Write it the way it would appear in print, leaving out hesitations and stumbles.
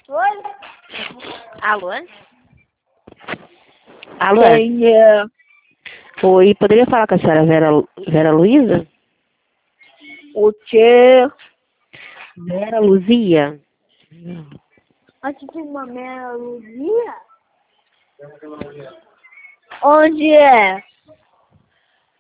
Oi? Alô? Alô? Quem é? Oi, poderia falar com a senhora Vera Luísa? O quê? Vera Luzia? Aqui tem uma meia-luzia? Onde é?